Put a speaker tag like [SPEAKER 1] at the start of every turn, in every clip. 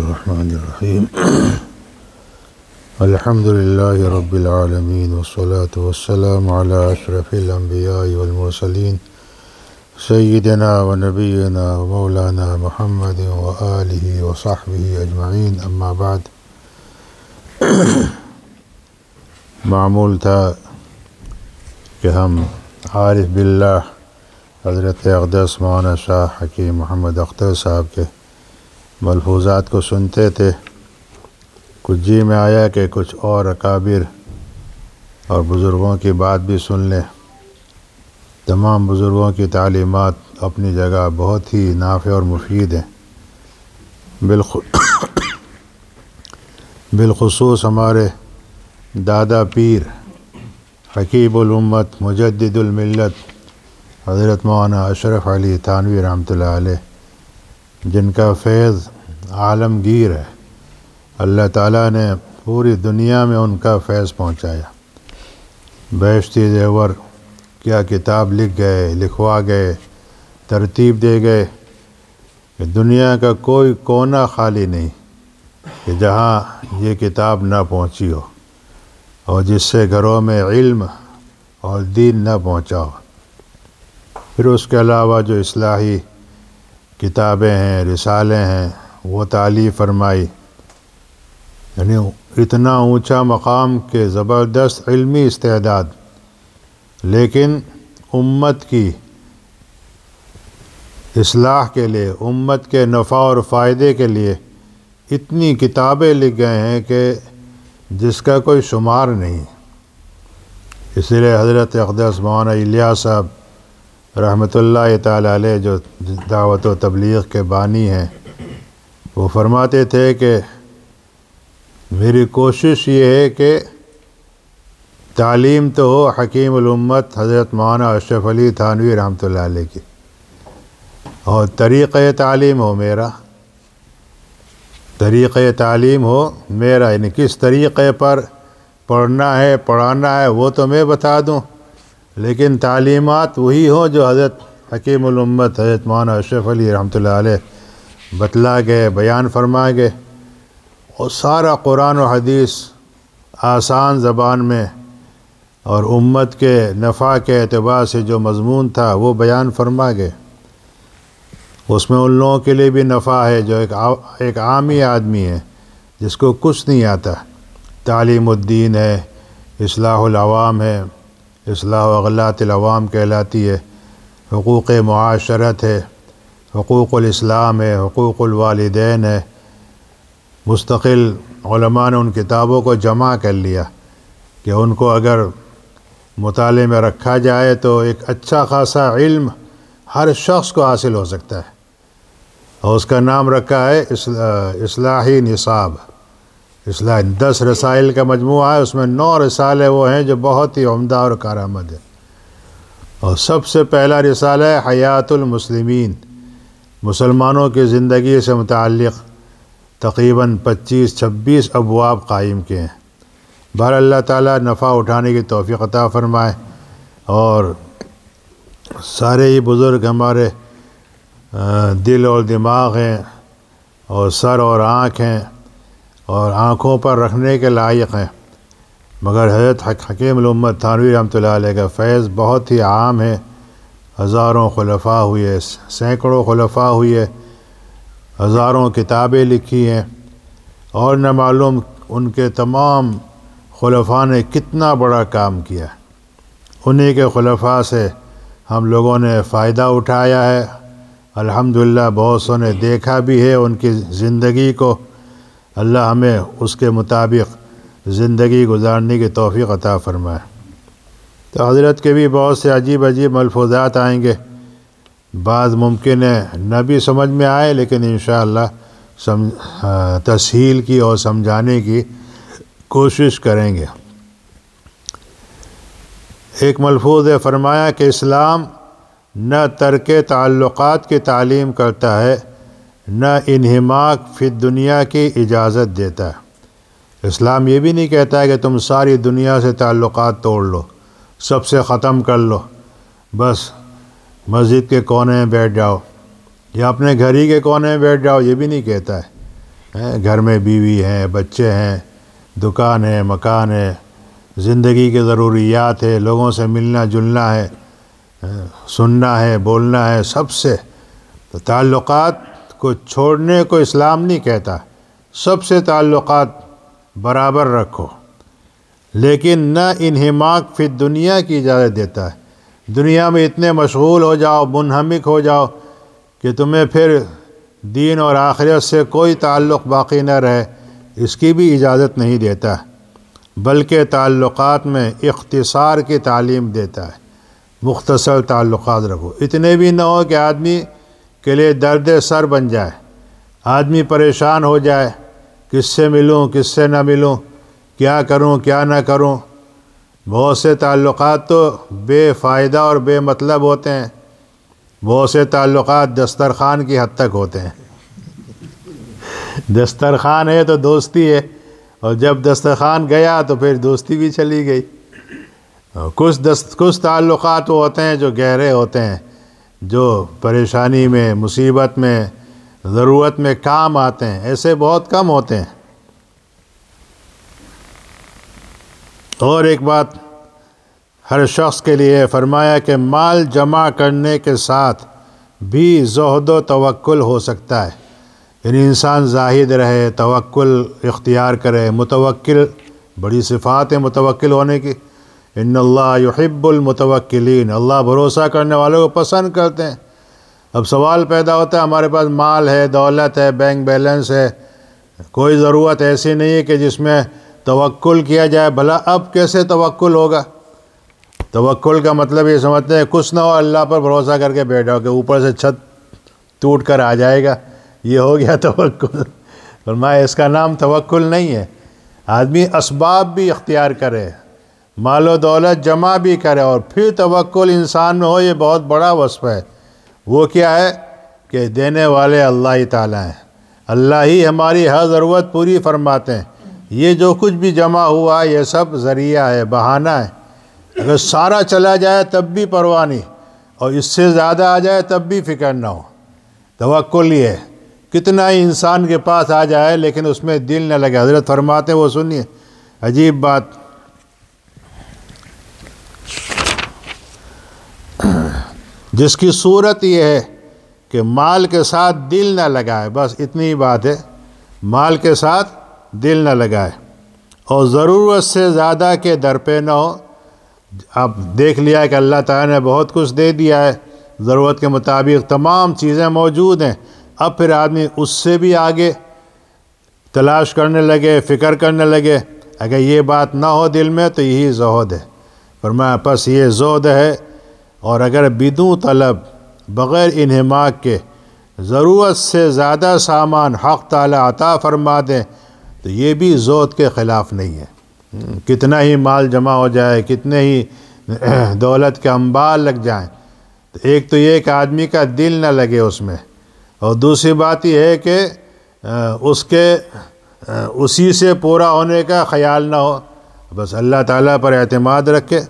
[SPEAKER 1] الرحمن الرحیم الحمد للہ رب العالمین والصلاة والسلام علی اشرف الانبیاء والمرسلین سیدنا و نبینا و مولانا محمد و آلہ و صحبہ اجمعین، اما بعد۔ معمول تھا کہ ہم عارف باللہ حضرت اقدس مولانا شاہ حکیم محمد اختر صاحب کے ملفوظات کو سنتے تھے۔ کچھ جی میں آیا کہ کچھ اور اکابر اور بزرگوں کی بات بھی سن لیں۔ تمام بزرگوں کی تعلیمات اپنی جگہ بہت ہی نافع اور مفید ہیں۔ بالخصوص ہمارے دادا پیر حکیم الامت مجدد الملت حضرت مولانا اشرف علی تھانوی رحمۃ اللہ علیہ، جن کا فیض عالمگیر ہے، اللہ تعالیٰ نے پوری دنیا میں ان کا فیض پہنچایا۔ بیشتی زیور کیا کتاب لکھ گئے، لکھوا گئے، ترتیب دے گئے کہ دنیا کا کوئی کونا خالی نہیں کہ جہاں یہ کتاب نہ پہنچی ہو اور جس سے گھروں میں علم اور دین نہ پہنچا ہو۔ پھر اس کے علاوہ جو اصلاحی کتابیں ہیں، رسالے ہیں، وہ تالیف فرمائی، یعنی اتنا اونچا مقام کے زبردست علمی استعداد، لیکن امت کی اصلاح کے لیے، امت کے نفع اور فائدے کے لیے اتنی کتابیں لکھ گئے ہیں کہ جس کا کوئی شمار نہیں۔ اس لیے حضرت اقدس مولانا الیاس صاحب رحمۃ اللہ تعالیٰ علیہ جو دعوت و تبلیغ کے بانی ہیں، وہ فرماتے تھے کہ میری کوشش یہ ہے کہ تعلیم تو ہو حکیم الامت حضرت مولانا اشرف علی تھانوی رحمۃ اللہ علیہ کی، اور طریقۂ تعلیم ہو میرا، طریقۂ تعلیم ہو میرا، یعنی کس طریقے پر پڑھنا ہے، پڑھانا ہے، وہ تو میں بتا دوں، لیکن تعلیمات وہی ہوں جو حضرت حکیم الامت حضرت مولانا اشرف علی رحمۃ اللہ علیہ بتلا گئے، بیان فرما گئے۔ اور سارا قرآن و حدیث آسان زبان میں اور امت کے نفع کے اعتبار سے جو مضمون تھا وہ بیان فرما گئے۔ اس میں ان لوگوں کے لیے بھی نفع ہے جو ایک عامی آدمی ہے جس کو کچھ نہیں آتا۔ تعلیم الدین ہے، اصلاح العوام ہے، اصلاح اغلاط العوام کہلاتی ہے، حقوق معاشرت ہے، حقوق الاسلام ہے، حقوق الوالدین ہے۔ مستقل علماء نے ان کتابوں کو جمع کر لیا کہ ان کو اگر مطالعے میں رکھا جائے تو ایک اچھا خاصا علم ہر شخص کو حاصل ہو سکتا ہے، اور اس کا نام رکھا ہے اصلاحی نصاب۔ اصلاح 10 رسائل کا مجموعہ ہے، اس میں 9 رسالے وہ ہیں جو بہت ہی عمدہ اور کارآمد ہیں۔ اور سب سے پہلا رسالہ ہے حیات المسلمین، مسلمانوں کی زندگی سے متعلق تقریباً 25-26 ابواب قائم کیے ہیں۔ بہر اللہ تعالیٰ نفع اٹھانے کی توفیق عطا فرمائے، اور سارے ہی بزرگ ہمارے دل اور دماغ ہیں، اور سر اور آنکھ ہیں، اور آنکھوں پر رکھنے کے لائق ہیں، مگر حضرت حکیم الامت تھانوی رحمۃ اللہ علیہ کا فیض بہت ہی عام ہے۔ ہزاروں خلفاء ہوئے، سینکڑوں خلفاء ہوئے، ہزاروں کتابیں لکھی ہیں، اور نہ معلوم ان کے تمام خلفاء نے کتنا بڑا کام کیا۔ انہی کے خلفاء سے ہم لوگوں نے فائدہ اٹھایا ہے، الحمدللہ بہت سو نے دیکھا بھی ہے ان کی زندگی کو۔ اللہ ہمیں اس کے مطابق زندگی گزارنے کی توفیق عطا فرمائے۔ تو حضرت کے بھی بہت سے عجیب عجیب ملفوظات آئیں گے، بعض ممکن ہے نہ بھی سمجھ میں آئے، لیکن انشاءاللہ تسہیل کی اور سمجھانے کی کوشش کریں گے۔ ایک ملفوظ ہے، فرمایا کہ اسلام نہ ترک تعلقات کی تعلیم کرتا ہے، نہ انہماک فی دنیا کی اجازت دیتا ہے۔ اسلام یہ بھی نہیں کہتا ہے کہ تم ساری دنیا سے تعلقات توڑ لو، سب سے ختم کر لو، بس مسجد کے کونے میں بیٹھ جاؤ یا اپنے گھر ہی کے کونے میں بیٹھ جاؤ، یہ بھی نہیں کہتا ہے۔ گھر میں بیوی ہیں، بچے ہیں، دکان ہے، مکان ہے، زندگی کے ضروریات ہے، لوگوں سے ملنا جلنا ہے، سننا ہے، بولنا ہے، سب سے. تو تعلقات کو چھوڑنے کو اسلام نہیں کہتا، سب سے تعلقات برابر رکھو، لیکن نہ انہماک فی دنیا کی اجازت دیتا ہے. دنیا میں اتنے مشغول ہو جاؤ، منہمک ہو جاؤ کہ تمہیں پھر دین اور آخرت سے کوئی تعلق باقی نہ رہے، اس کی بھی اجازت نہیں دیتا، بلکہ تعلقات میں اختصار کی تعلیم دیتا ہے. مختصر تعلقات رکھو، اتنے بھی نہ ہو کہ آدمی کے لیے درد سر بن جائے، آدمی پریشان ہو جائے، کس سے ملوں کس سے نہ ملوں، کیا کروں کیا نہ کروں. بہت سے تعلقات تو بے فائدہ اور بے مطلب ہوتے ہیں، بہت سے تعلقات دسترخوان کی حد تک ہوتے ہیں. دسترخوان ہے تو دوستی ہے، اور جب دسترخوان گیا تو پھر دوستی بھی چلی گئی. کچھ تعلقات وہ ہوتے ہیں جو گہرے ہوتے ہیں، جو پریشانی میں، مصیبت میں، ضرورت میں کام آتے ہیں، ایسے بہت کم ہوتے ہیں. اور ایک بات ہر شخص کے لیے فرمایا کہ مال جمع کرنے کے ساتھ بھی زہد و توکل ہو سکتا ہے. یعنی انسان زاہد رہے، توکل اختیار کرے. متوکل، بڑی صفات ہے متوکل ہونے کی. ان اللہ یحب المتوکلین، اللہ بھروسہ کرنے والوں کو پسند کرتے ہیں. اب سوال پیدا ہوتا ہے، ہمارے پاس مال ہے، دولت ہے، بینک بیلنس ہے، کوئی ضرورت ایسی نہیں ہے کہ جس میں توکل کیا جائے. بھلا اب کیسے توکل ہوگا؟ توکل کا مطلب یہ سمجھتے ہیں کچھ نہ ہو اللہ پر بھروسہ کر کے بیٹھو کہ اوپر سے چھت ٹوٹ کر آ جائے گا، یہ ہو گیا توکل. فرمایا اس کا نام توکل نہیں ہے. آدمی اسباب بھی اختیار کرے، مال و دولت جمع بھی کرے، اور پھر توکل انسان میں ہو، یہ بہت بڑا وصف ہے. وہ کیا ہے کہ دینے والے اللہ ہی تعالیٰ ہیں، اللہ ہی ہماری ہر ضرورت پوری فرماتے ہیں. یہ جو کچھ بھی جمع ہوا یہ سب ذریعہ ہے، بہانہ ہے. اگر سارا چلا جائے تب بھی پرواہ نہیں، اور اس سے زیادہ آ جائے تب بھی فکر نہ ہو. توکل یہ ہے، کتنا ہی انسان کے پاس آ جائے لیکن اس میں دل نہ لگے. حضرت فرماتے ہیں، وہ سنیے عجیب بات، جس کی صورت یہ ہے کہ مال کے ساتھ دل نہ لگائے، بس اتنی ہی بات ہے، مال کے ساتھ دل نہ لگائے، اور ضرورت سے زیادہ کے در پہ نہ ہو. اب دیکھ لیا کہ اللہ تعالیٰ نے بہت کچھ دے دیا ہے، ضرورت کے مطابق تمام چیزیں موجود ہیں. اب پھر آدمی اس سے بھی آگے تلاش کرنے لگے، فکر کرنے لگے. اگر یہ بات نہ ہو دل میں تو یہی زہد ہے. فرمایا پس یہ زہد ہے. اور اگر بدون طلب، بغیر انہماک کے ضرورت سے زیادہ سامان حق تعالیٰ عطا فرما دیں تو یہ بھی زہد کے خلاف نہیں ہے. کتنا ہی مال جمع ہو جائے، کتنے ہی دولت کے انبار لگ جائیں، تو ایک تو یہ کہ آدمی کا دل نہ لگے اس میں، اور دوسری بات یہ ہے کہ اسی سے پورا ہونے کا خیال نہ ہو، بس اللہ تعالیٰ پر اعتماد رکھے.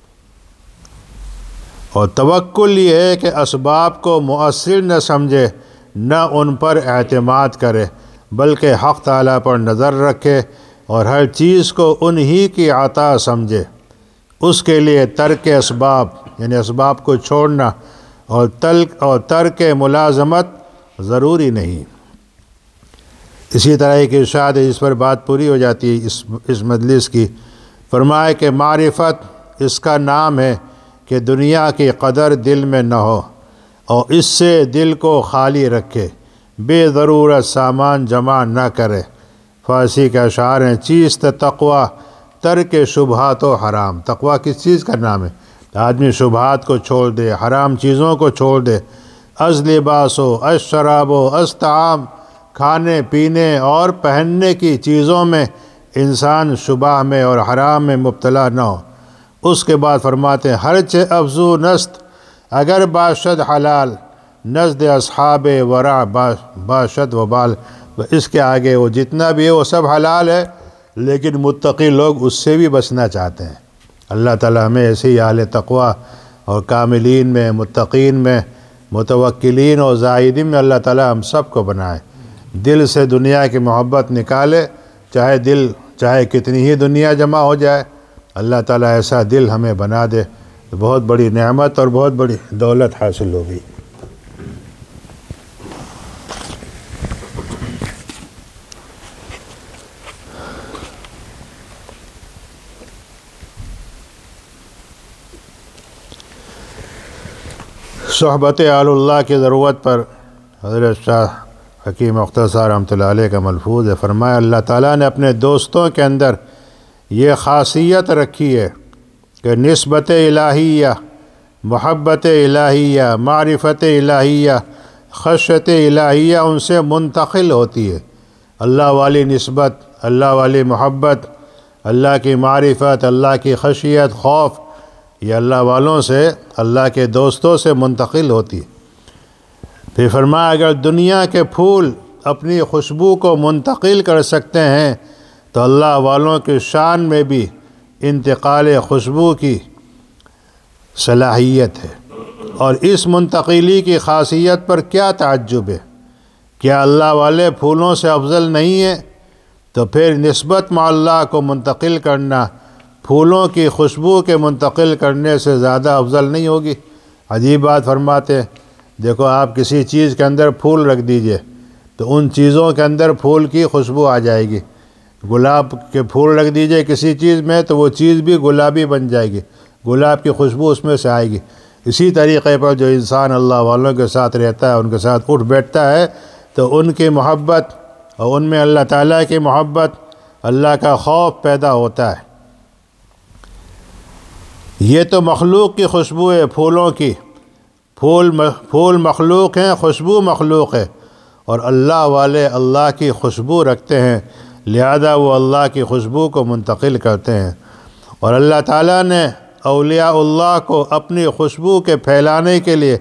[SPEAKER 1] اور توکل یہ ہے کہ اسباب کو مؤثر نہ سمجھے، نہ ان پر اعتماد کرے، بلکہ حق تعالیٰ پر نظر رکھے اور ہر چیز کو انہی کی عطا سمجھے. اس کے لیے ترک اسباب، یعنی اسباب کو چھوڑنا، اور ترک ملازمت ضروری نہیں. اسی طرح ایک ارشاد ہے جس پر بات پوری ہو جاتی ہے اس مجلس کی. فرمائے کہ معرفت اس کا نام ہے کہ دنیا کی قدر دل میں نہ ہو، اور اس سے دل کو خالی رکھے، بے ضرورت سامان جمع نہ کرے. فارسی کے اشعار ہیں، چیز تقوی ترک شبہات و حرام. تقوی کس چیز کا نام ہے؟ آدمی شبہات کو چھوڑ دے، حرام چیزوں کو چھوڑ دے. از لباس و از شراب و از طعام، کھانے پینے اور پہننے کی چیزوں میں انسان شبہ میں اور حرام میں مبتلا نہ ہو. اس کے بعد فرماتے ہیں، ہرچہ افزو نست اگر باشد حلال، نزد اصحاب ورع باشد وبال. اس کے آگے وہ جتنا بھی ہے وہ سب حلال ہے، لیکن متقی لوگ اس سے بھی بچنا چاہتے ہیں. اللہ تعالیٰ ہمیں ایسے ہی اہل تقوی اور کاملین میں، متقین میں، متوکلین اور زاہدین میں اللہ تعالیٰ ہم سب کو بنائے. دل سے دنیا کی محبت نکالے، چاہے کتنی ہی دنیا جمع ہو جائے، اللہ تعالیٰ ایسا دل ہمیں بنا دے تو بہت بڑی نعمت اور بہت بڑی دولت حاصل ہوگی۔ صحبت آل اللہ کی ضرورت پر حضرت شاہ حکیم اختر صاحب رحمۃ اللہ علیہ کا ملفوظ ہے، فرمایا اللہ تعالیٰ نے اپنے دوستوں کے اندر یہ خاصیت رکھی ہے کہ نسبت الہیہ، محبت الہیہ، معرفت الہیہ، خشیت الہیہ ان سے منتقل ہوتی ہے۔ اللہ والی نسبت، اللہ والی محبت، اللہ کی معرفت، اللہ کی خشیت، خوف، یہ اللہ والوں سے، اللہ کے دوستوں سے منتقل ہوتی ہے۔ پھر فرمایا اگر دنیا کے پھول اپنی خوشبو کو منتقل کر سکتے ہیں تو اللہ والوں کی شان میں بھی انتقال خوشبو کی صلاحیت ہے، اور اس منتقلی کی خاصیت پر کیا تعجب ہے؟ کیا اللہ والے پھولوں سے افضل نہیں ہیں؟ تو پھر نسبت مع اللہ کو منتقل کرنا پھولوں کی خوشبو کے منتقل کرنے سے زیادہ افضل نہیں ہوگی؟ عجیب بات فرماتے ہیں۔ دیکھو آپ کسی چیز کے اندر پھول رکھ دیجئے تو ان چیزوں کے اندر پھول کی خوشبو آ جائے گی۔ گلاب کے پھول رکھ دیجئے کسی چیز میں تو وہ چیز بھی گلابی بن جائے گی، گلاب کی خوشبو اس میں سے آئے گی۔ اسی طریقے پر جو انسان اللہ والوں کے ساتھ رہتا ہے، ان کے ساتھ اٹھ بیٹھتا ہے، تو ان کی محبت اور ان میں اللہ تعالیٰ کی محبت، اللہ کا خوف پیدا ہوتا ہے۔ یہ تو مخلوق کی خوشبو ہے، پھولوں کی، پھول مخلوق ہیں، خوشبو مخلوق ہے، اور اللہ والے اللہ کی خوشبو رکھتے ہیں، لہذا وہ اللہ کی خوشبو کو منتقل کرتے ہیں۔ اور اللہ تعالیٰ نے اولیاء اللہ کو اپنی خوشبو کے پھیلانے کے لیے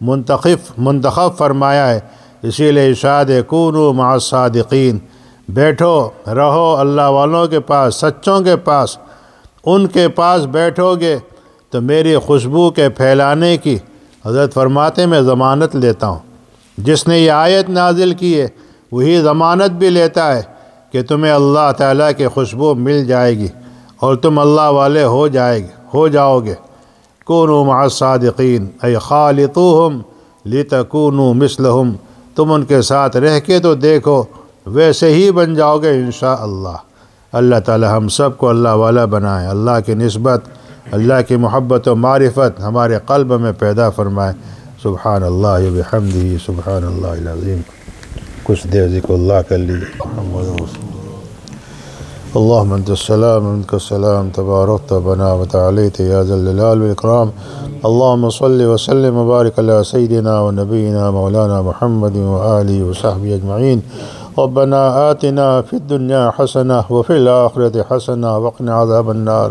[SPEAKER 1] منتخب فرمایا ہے، اسی لیے ارشاد ہے کونوا مع الصادقین، بیٹھو رہو اللہ والوں کے پاس، سچوں کے پاس، ان کے پاس بیٹھو گے تو میری خوشبو کے پھیلانے کی حضرت فرماتے میں ضمانت لیتا ہوں۔ جس نے یہ آیت نازل کی ہے وہی ضمانت بھی لیتا ہے کہ تمہیں اللہ تعالیٰ کی خوشبو مل جائے گی اور تم اللہ والے ہو جاؤ گے۔ کونوا مع الصادقین ای خالطوہم لتکونوا مثلہم، تم ان کے ساتھ رہ کے تو دیکھو ویسے ہی بن جاؤ گے انشاءاللہ۔ اللہ تعالی ہم سب کو اللہ والا بنائے، اللہ کی نسبت، اللہ کی محبت و معرفت ہمارے قلب میں پیدا فرمائے۔ سبحان اللہ وبحمدہ، سبحان اللہ العظیم۔ کچھ دیر ذکر اللہ کر لیجیے۔ محمد رسول اللہ۔ اللہم انت السلام منک السلام، تبارکت ربنا وتعالیت یا ذا الجلال والاکرام۔ اللہم صلی وسلم وبارک علی سیدنا و نبینا مولانا محمد وآلہ وصحبہ اجمعین۔ ربنا آتنا فی الدنیا حسنہ وفی الآخرۃ حسنہ وقنا عذاب النار۔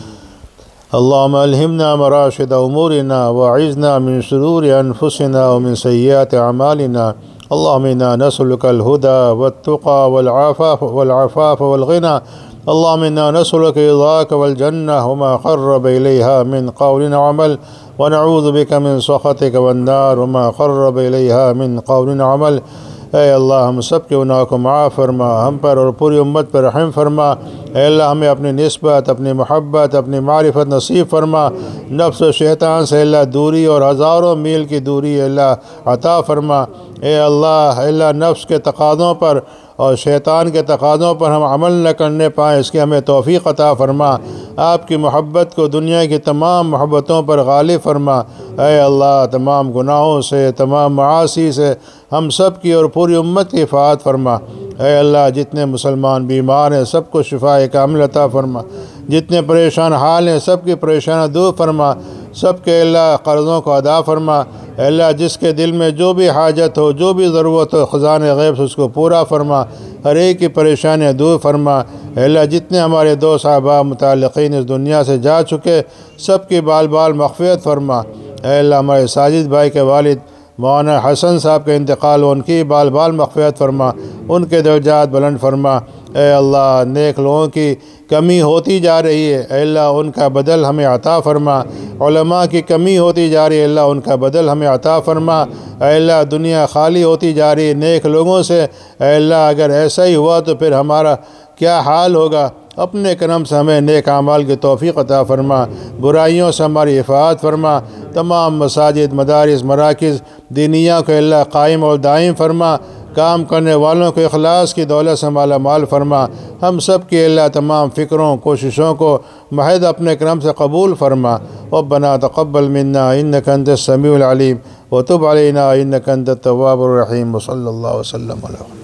[SPEAKER 1] اللہم الہمنا مراشد امورنا واعذنا من شرور انفسنا ومن سیئات اعمالنا۔ اللہم انا نسألک الہدی والتقی والعفاف والغنی۔ اللہم انا نسألک رضاک والجنہ وما قرب الیہا من قول عمل، ونعوذ بک من سخطک والنار وما قرب الیہا من قول عمل۔ اے اللہ ہم سب کے گناہ کو معاف فرما، ہم پر اور پوری امت پر رحم فرما۔ اے اللہ ہمیں اپنی نسبت، اپنی محبت، اپنی معرفت نصیب فرما۔ نفس و شیطان سے اللہ دوری اور ہزاروں میل کی دوری اللہ عطا فرما۔ اے اللہ نفس کے تقاضوں پر اور شیطان کے تقاضوں پر ہم عمل نہ کرنے پائیں، اس کی ہمیں توفیق عطا فرما۔ آپ کی محبت کو دنیا کی تمام محبتوں پر غالب فرما۔ اے اللہ تمام گناہوں سے، تمام معاصی سے ہم سب کی اور پوری امت کی حفاظت فرما۔ اے اللہ جتنے مسلمان بیمار ہیں سب کو شفاء کامل عطا فرما، جتنے پریشان حال ہیں سب کی پریشانیاں دور فرما، سب کے اللہ قرضوں کو ادا فرما۔ اے اللہ جس کے دل میں جو بھی حاجت ہو، جو بھی ضرورت ہو، خزانۂ غیب سے اس کو پورا فرما، ہر ایک کی پریشانیاں دور فرما۔ اے اللہ جتنے ہمارے دوست احباب متعلقین اس دنیا سے جا چکے سب کی بال بال مغفرت فرما۔ اے اللہ ہمارے ساجد بھائی کے والد مولانا حسن صاحب کے انتقال و ان کی بال بال مغفرت فرما، ان کے درجات بلند فرما۔ اے اللہ نیک لوگوں کی کمی ہوتی جا رہی ہے، اے اللہ ان کا بدل ہمیں عطا فرما۔ علماء کی کمی ہوتی جا رہی ہے، اللہ ان کا بدل ہمیں عطا فرما۔ اے اللہ دنیا خالی ہوتی جا رہی ہے نیک لوگوں سے، اے اللہ اگر ایسا ہی ہوا تو پھر ہمارا کیا حال ہوگا؟ اپنے کرم سے ہمیں نیک اعمال کی توفیق عطا فرما، برائیوں سے ہماری حفاظت فرما۔ تمام مساجد، مدارس، مراکز دینیہ کو اللہ قائم اور دائم فرما، کام کرنے والوں کو اخلاص کی دولت سے مالا مال فرما۔ ہم سب کی اللہ تمام فکروں کوششوں کو محض اپنے کرم سے قبول فرما۔ ربنا تقبل منا انک انت السمیع العلیم وتب علینا انک انت التواب الرحیم، وصلی اللہ وسلم علیہ